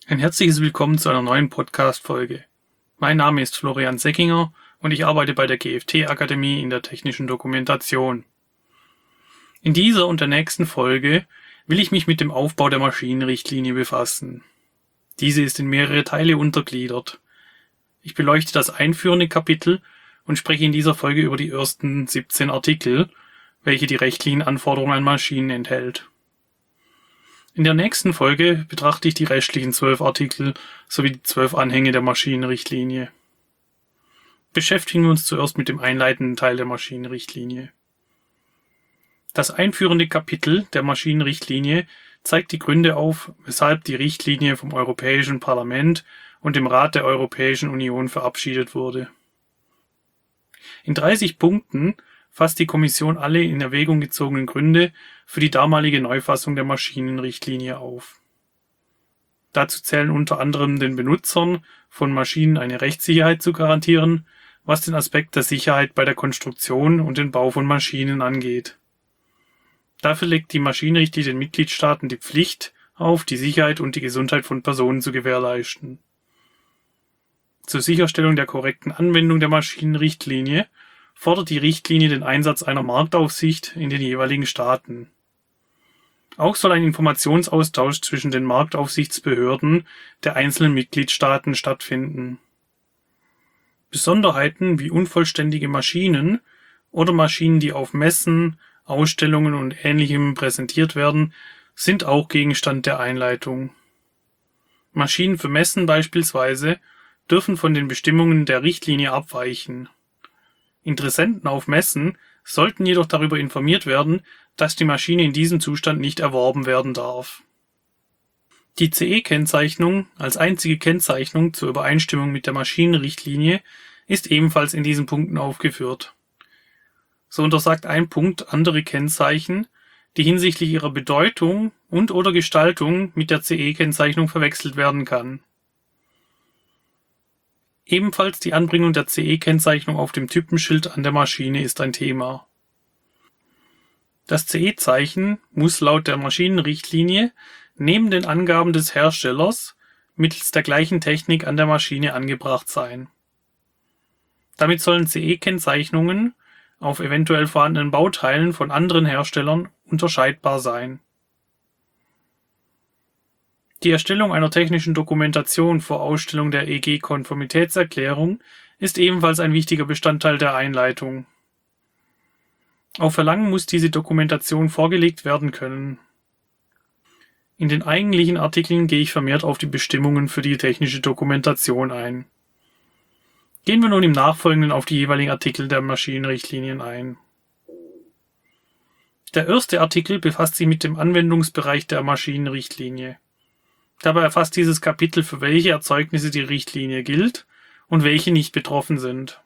Ein herzliches Willkommen zu einer neuen Podcast-Folge. Mein Name ist Florian Seckinger und ich arbeite bei der GFT-Akademie in der technischen Dokumentation. In dieser und der nächsten Folge will ich mich mit dem Aufbau der Maschinenrichtlinie befassen. Diese ist in mehrere Teile untergliedert. Ich beleuchte das einführende Kapitel und spreche in dieser Folge über die ersten 17 Artikel, welche die rechtlichen Anforderungen an Maschinen enthält. In der nächsten Folge betrachte ich die restlichen 12 Artikel sowie die 12 Anhänge der Maschinenrichtlinie. Beschäftigen wir uns zuerst mit dem einleitenden Teil der Maschinenrichtlinie. Das einführende Kapitel der Maschinenrichtlinie zeigt die Gründe auf, weshalb die Richtlinie vom Europäischen Parlament und dem Rat der Europäischen Union verabschiedet wurde. In 30 Punkten fasst die Kommission alle in Erwägung gezogenen Gründe für die damalige Neufassung der Maschinenrichtlinie auf. Dazu zählen unter anderem den Benutzern von Maschinen eine Rechtssicherheit zu garantieren, was den Aspekt der Sicherheit bei der Konstruktion und den Bau von Maschinen angeht. Dafür legt die Maschinenrichtlinie den Mitgliedstaaten die Pflicht auf, die Sicherheit und die Gesundheit von Personen zu gewährleisten. Zur Sicherstellung der korrekten Anwendung der Maschinenrichtlinie fordert die Richtlinie den Einsatz einer Marktaufsicht in den jeweiligen Staaten. Auch soll ein Informationsaustausch zwischen den Marktaufsichtsbehörden der einzelnen Mitgliedstaaten stattfinden. Besonderheiten wie unvollständige Maschinen oder Maschinen, die auf Messen, Ausstellungen und Ähnlichem präsentiert werden, sind auch Gegenstand der Einleitung. Maschinen für Messen beispielsweise dürfen von den Bestimmungen der Richtlinie abweichen. Interessenten auf Messen sollten jedoch darüber informiert werden, dass die Maschine in diesem Zustand nicht erworben werden darf. Die CE-Kennzeichnung als einzige Kennzeichnung zur Übereinstimmung mit der Maschinenrichtlinie ist ebenfalls in diesen Punkten aufgeführt. So untersagt ein Punkt andere Kennzeichen, die hinsichtlich ihrer Bedeutung und/oder Gestaltung mit der CE-Kennzeichnung verwechselt werden kann. Ebenfalls die Anbringung der CE-Kennzeichnung auf dem Typenschild an der Maschine ist ein Thema. Das CE-Zeichen muss laut der Maschinenrichtlinie neben den Angaben des Herstellers mittels der gleichen Technik an der Maschine angebracht sein. Damit sollen CE-Kennzeichnungen auf eventuell vorhandenen Bauteilen von anderen Herstellern unterscheidbar sein. Die Erstellung einer technischen Dokumentation vor Ausstellung der EG-Konformitätserklärung ist ebenfalls ein wichtiger Bestandteil der Einleitung. Auf Verlangen muss diese Dokumentation vorgelegt werden können. In den eigentlichen Artikeln gehe ich vermehrt auf die Bestimmungen für die technische Dokumentation ein. Gehen wir nun im Nachfolgenden auf die jeweiligen Artikel der Maschinenrichtlinien ein. Der erste Artikel befasst sich mit dem Anwendungsbereich der Maschinenrichtlinie. Dabei erfasst dieses Kapitel, für welche Erzeugnisse die Richtlinie gilt und welche nicht betroffen sind.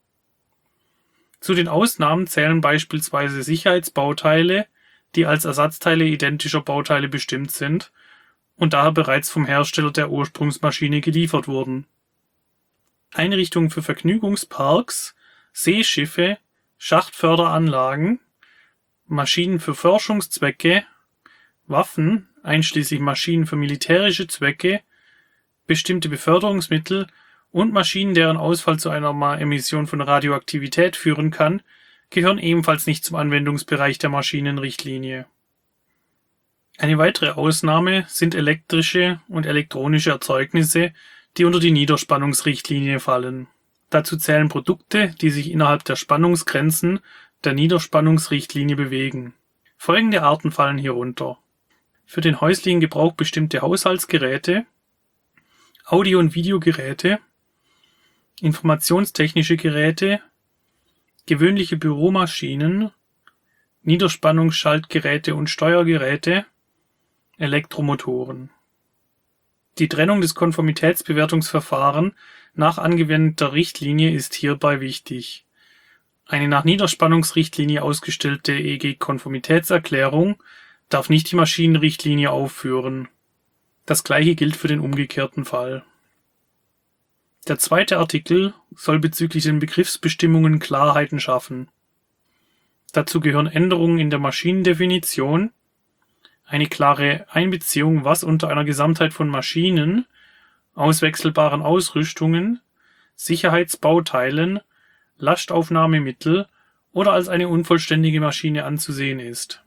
Zu den Ausnahmen zählen beispielsweise Sicherheitsbauteile, die als Ersatzteile identischer Bauteile bestimmt sind und daher bereits vom Hersteller der Ursprungsmaschine geliefert wurden. Einrichtungen für Vergnügungsparks, Seeschiffe, Schachtförderanlagen, Maschinen für Forschungszwecke, Waffen, einschließlich Maschinen für militärische Zwecke, bestimmte Beförderungsmittel und Maschinen, deren Ausfall zu einer Emission von Radioaktivität führen kann, gehören ebenfalls nicht zum Anwendungsbereich der Maschinenrichtlinie. Eine weitere Ausnahme sind elektrische und elektronische Erzeugnisse, die unter die Niederspannungsrichtlinie fallen. Dazu zählen Produkte, die sich innerhalb der Spannungsgrenzen der Niederspannungsrichtlinie bewegen. Folgende Arten fallen hierunter: für den häuslichen Gebrauch bestimmte Haushaltsgeräte, Audio- und Videogeräte, informationstechnische Geräte, gewöhnliche Büromaschinen, Niederspannungsschaltgeräte und Steuergeräte, Elektromotoren. Die Trennung des Konformitätsbewertungsverfahren nach angewendeter Richtlinie ist hierbei wichtig. Eine nach Niederspannungsrichtlinie ausgestellte EG-Konformitätserklärung darf nicht die Maschinenrichtlinie aufführen. Das gleiche gilt für den umgekehrten Fall. Der zweite Artikel soll bezüglich den Begriffsbestimmungen Klarheiten schaffen. Dazu gehören Änderungen in der Maschinendefinition, eine klare Einbeziehung, was unter einer Gesamtheit von Maschinen, auswechselbaren Ausrüstungen, Sicherheitsbauteilen, Lastaufnahmemittel oder als eine unvollständige Maschine anzusehen ist.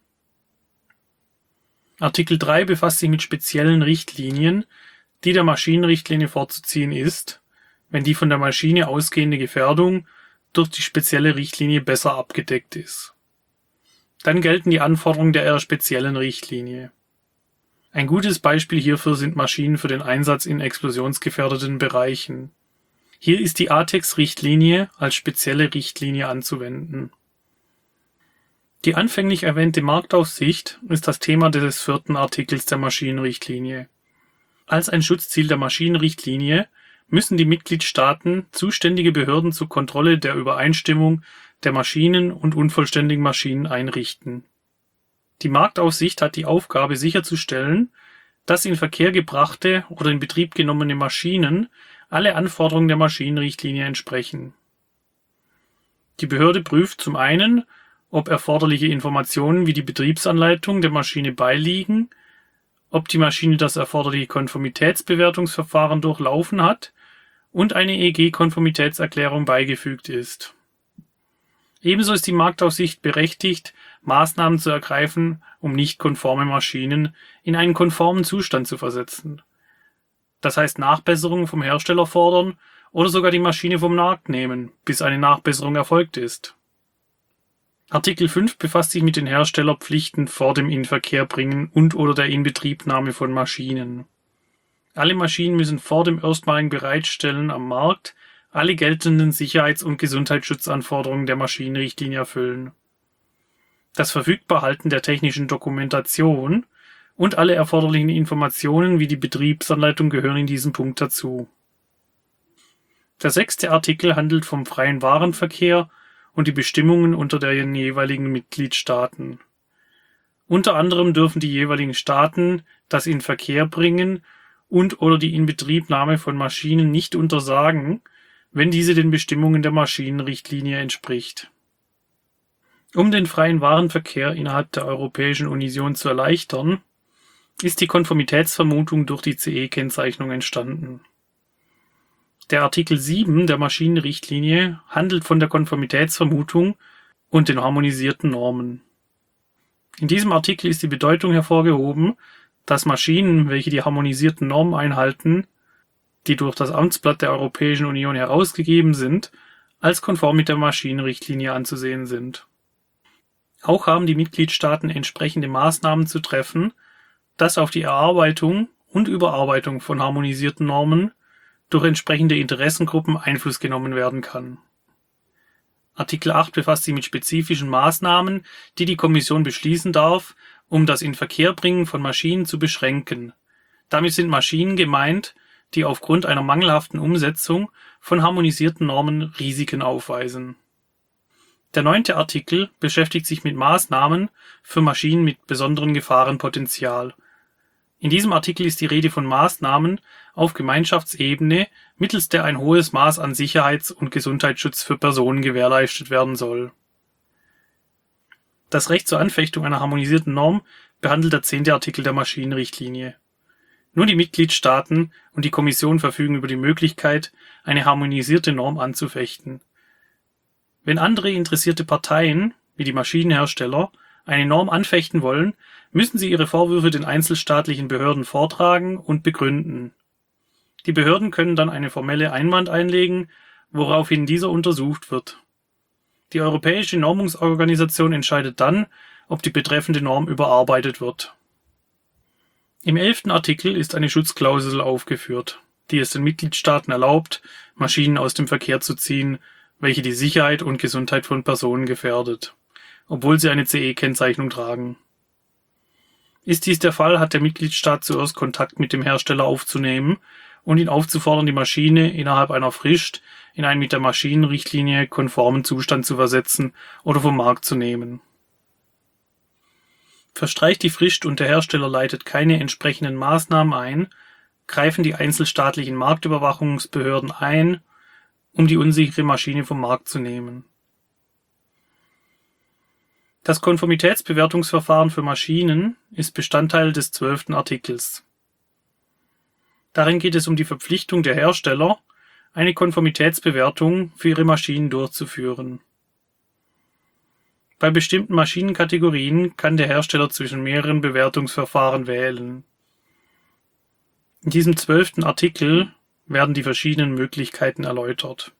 Artikel 3 befasst sich mit speziellen Richtlinien, die der Maschinenrichtlinie vorzuziehen ist, wenn die von der Maschine ausgehende Gefährdung durch die spezielle Richtlinie besser abgedeckt ist. Dann gelten die Anforderungen der eher speziellen Richtlinie. Ein gutes Beispiel hierfür sind Maschinen für den Einsatz in explosionsgefährdeten Bereichen. Hier ist die ATEX-Richtlinie als spezielle Richtlinie anzuwenden. Die anfänglich erwähnte Marktaufsicht ist das Thema des 4. Artikels der Maschinenrichtlinie. Als ein Schutzziel der Maschinenrichtlinie müssen die Mitgliedstaaten zuständige Behörden zur Kontrolle der Übereinstimmung der Maschinen und unvollständigen Maschinen einrichten. Die Marktaufsicht hat die Aufgabe sicherzustellen, dass in Verkehr gebrachte oder in Betrieb genommene Maschinen alle Anforderungen der Maschinenrichtlinie entsprechen. Die Behörde prüft zum einen, ob erforderliche Informationen wie die Betriebsanleitung der Maschine beiliegen, ob die Maschine das erforderliche Konformitätsbewertungsverfahren durchlaufen hat und eine EG-Konformitätserklärung beigefügt ist. Ebenso ist die Marktaufsicht berechtigt, Maßnahmen zu ergreifen, um nicht konforme Maschinen in einen konformen Zustand zu versetzen. Das heißt Nachbesserungen vom Hersteller fordern oder sogar die Maschine vom Markt nehmen, bis eine Nachbesserung erfolgt ist. Artikel 5 befasst sich mit den Herstellerpflichten vor dem Inverkehrbringen und/oder der Inbetriebnahme von Maschinen. Alle Maschinen müssen vor dem erstmaligen Bereitstellen am Markt alle geltenden Sicherheits- und Gesundheitsschutzanforderungen der Maschinenrichtlinie erfüllen. Das Verfügbarhalten der technischen Dokumentation und alle erforderlichen Informationen wie die Betriebsanleitung gehören in diesem Punkt dazu. Der 6. Artikel handelt vom freien Warenverkehr und die Bestimmungen unter den jeweiligen Mitgliedstaaten. Unter anderem dürfen die jeweiligen Staaten das Inverkehrbringen und/oder die Inbetriebnahme von Maschinen nicht untersagen, wenn diese den Bestimmungen der Maschinenrichtlinie entspricht. Um den freien Warenverkehr innerhalb der Europäischen Union zu erleichtern, ist die Konformitätsvermutung durch die CE-Kennzeichnung entstanden. Der Artikel 7 der Maschinenrichtlinie handelt von der Konformitätsvermutung und den harmonisierten Normen. In diesem Artikel ist die Bedeutung hervorgehoben, dass Maschinen, welche die harmonisierten Normen einhalten, die durch das Amtsblatt der Europäischen Union herausgegeben sind, als konform mit der Maschinenrichtlinie anzusehen sind. Auch haben die Mitgliedstaaten entsprechende Maßnahmen zu treffen, dass auf die Erarbeitung und Überarbeitung von harmonisierten Normen durch entsprechende Interessengruppen Einfluss genommen werden kann. Artikel 8 befasst sich mit spezifischen Maßnahmen, die die Kommission beschließen darf, um das Inverkehrbringen von Maschinen zu beschränken. Damit sind Maschinen gemeint, die aufgrund einer mangelhaften Umsetzung von harmonisierten Normen Risiken aufweisen. Der 9. Artikel beschäftigt sich mit Maßnahmen für Maschinen mit besonderem Gefahrenpotenzial. In diesem Artikel ist die Rede von Maßnahmen auf Gemeinschaftsebene, mittels der ein hohes Maß an Sicherheits- und Gesundheitsschutz für Personen gewährleistet werden soll. Das Recht zur Anfechtung einer harmonisierten Norm behandelt der 10. Artikel der Maschinenrichtlinie. Nur die Mitgliedstaaten und die Kommission verfügen über die Möglichkeit, eine harmonisierte Norm anzufechten. Wenn andere interessierte Parteien, wie die Maschinenhersteller, eine Norm anfechten wollen, müssen sie ihre Vorwürfe den einzelstaatlichen Behörden vortragen und begründen. Die Behörden können dann eine formelle Einwand einlegen, woraufhin dieser untersucht wird. Die Europäische Normungsorganisation entscheidet dann, ob die betreffende Norm überarbeitet wird. Im 11. Artikel ist eine Schutzklausel aufgeführt, die es den Mitgliedstaaten erlaubt, Maschinen aus dem Verkehr zu ziehen, welche die Sicherheit und Gesundheit von Personen gefährdet, obwohl sie eine CE-Kennzeichnung tragen. Ist dies der Fall, hat der Mitgliedstaat zuerst Kontakt mit dem Hersteller aufzunehmen und ihn aufzufordern, die Maschine innerhalb einer Frist in einen mit der Maschinenrichtlinie konformen Zustand zu versetzen oder vom Markt zu nehmen. Verstreicht die Frist und der Hersteller leitet keine entsprechenden Maßnahmen ein, greifen die einzelstaatlichen Marktüberwachungsbehörden ein, um die unsichere Maschine vom Markt zu nehmen. Das Konformitätsbewertungsverfahren für Maschinen ist Bestandteil des 12. Artikels. Darin geht es um die Verpflichtung der Hersteller, eine Konformitätsbewertung für ihre Maschinen durchzuführen. Bei bestimmten Maschinenkategorien kann der Hersteller zwischen mehreren Bewertungsverfahren wählen. In diesem 12. Artikel werden die verschiedenen Möglichkeiten erläutert.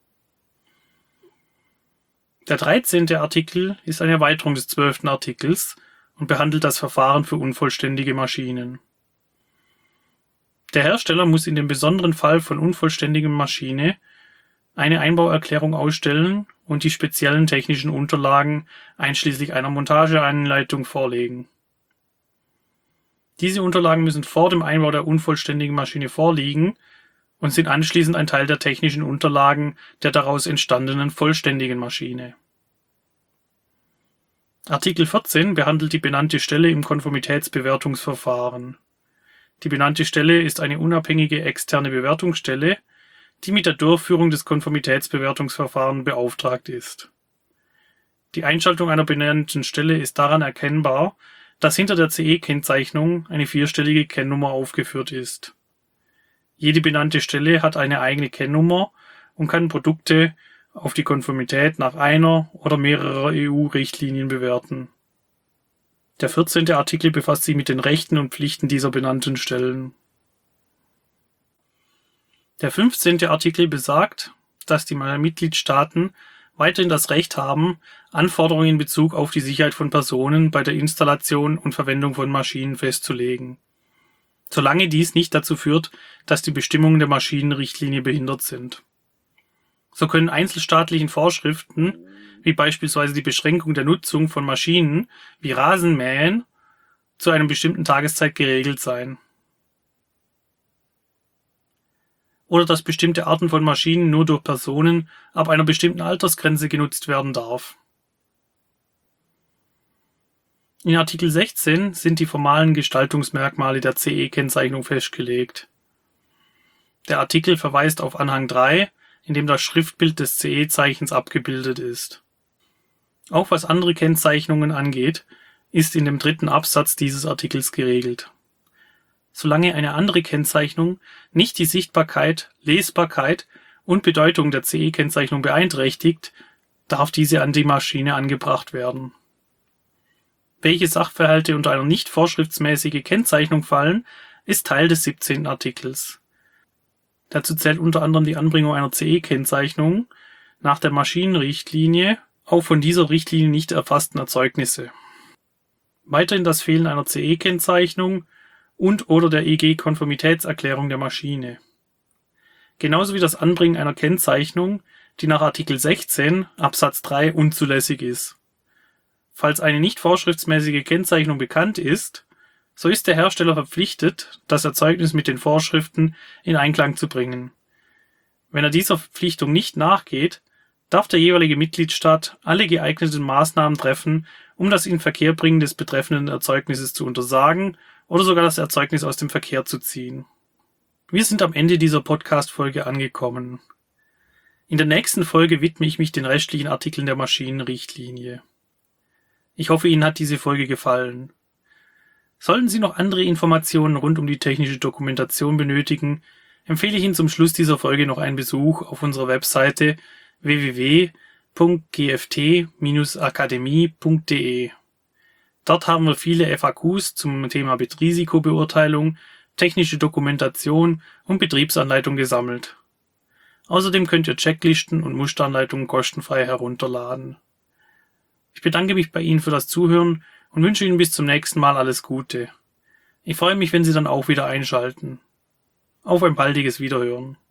Der 13. Artikel ist eine Erweiterung des 12. Artikels und behandelt das Verfahren für unvollständige Maschinen. Der Hersteller muss in dem besonderen Fall von unvollständiger Maschine eine Einbauerklärung ausstellen und die speziellen technischen Unterlagen einschließlich einer Montageanleitung vorlegen. Diese Unterlagen müssen vor dem Einbau der unvollständigen Maschine vorliegen und sind anschließend ein Teil der technischen Unterlagen der daraus entstandenen vollständigen Maschine. Artikel 14 behandelt die benannte Stelle im Konformitätsbewertungsverfahren. Die benannte Stelle ist eine unabhängige externe Bewertungsstelle, die mit der Durchführung des Konformitätsbewertungsverfahrens beauftragt ist. Die Einschaltung einer benannten Stelle ist daran erkennbar, dass hinter der CE-Kennzeichnung eine 4-stellige Kennnummer aufgeführt ist. Jede benannte Stelle hat eine eigene Kennnummer und kann Produkte auf die Konformität nach einer oder mehrerer EU-Richtlinien bewerten. Der 14. Artikel befasst sich mit den Rechten und Pflichten dieser benannten Stellen. Der 15. Artikel besagt, dass die Mitgliedstaaten weiterhin das Recht haben, Anforderungen in Bezug auf die Sicherheit von Personen bei der Installation und Verwendung von Maschinen festzulegen, solange dies nicht dazu führt, dass die Bestimmungen der Maschinenrichtlinie behindert sind. So können einzelstaatlichen Vorschriften, wie beispielsweise die Beschränkung der Nutzung von Maschinen wie Rasenmähen, zu einer bestimmten Tageszeit geregelt sein. Oder dass bestimmte Arten von Maschinen nur durch Personen ab einer bestimmten Altersgrenze genutzt werden darf. In Artikel 16 sind die formalen Gestaltungsmerkmale der CE-Kennzeichnung festgelegt. Der Artikel verweist auf Anhang 3, in dem das Schriftbild des CE-Zeichens abgebildet ist. Auch was andere Kennzeichnungen angeht, ist in dem 3. Absatz dieses Artikels geregelt. Solange eine andere Kennzeichnung nicht die Sichtbarkeit, Lesbarkeit und Bedeutung der CE-Kennzeichnung beeinträchtigt, darf diese an die Maschine angebracht werden. Welche Sachverhalte unter eine nicht vorschriftsmäßige Kennzeichnung fallen, ist Teil des 17. Artikels. Dazu zählt unter anderem die Anbringung einer CE-Kennzeichnung nach der Maschinenrichtlinie auf von dieser Richtlinie nicht erfassten Erzeugnisse. Weiterhin das Fehlen einer CE-Kennzeichnung und/oder der EG-Konformitätserklärung der Maschine. Genauso wie das Anbringen einer Kennzeichnung, die nach Artikel 16 Absatz 3 unzulässig ist. Falls eine nicht vorschriftsmäßige Kennzeichnung bekannt ist, so ist der Hersteller verpflichtet, das Erzeugnis mit den Vorschriften in Einklang zu bringen. Wenn er dieser Verpflichtung nicht nachgeht, darf der jeweilige Mitgliedstaat alle geeigneten Maßnahmen treffen, um das Inverkehrbringen des betreffenden Erzeugnisses zu untersagen oder sogar das Erzeugnis aus dem Verkehr zu ziehen. Wir sind am Ende dieser Podcast-Folge angekommen. In der nächsten Folge widme ich mich den restlichen Artikeln der Maschinenrichtlinie. Ich hoffe, Ihnen hat diese Folge gefallen. Sollten Sie noch andere Informationen rund um die technische Dokumentation benötigen, empfehle ich Ihnen zum Schluss dieser Folge noch einen Besuch auf unserer Webseite www.gft-akademie.de. Dort haben wir viele FAQs zum Thema Risikobeurteilung, technische Dokumentation und Betriebsanleitung gesammelt. Außerdem könnt ihr Checklisten und Musteranleitungen kostenfrei herunterladen. Ich bedanke mich bei Ihnen für das Zuhören und wünsche Ihnen bis zum nächsten Mal alles Gute. Ich freue mich, wenn Sie dann auch wieder einschalten. Auf ein baldiges Wiederhören.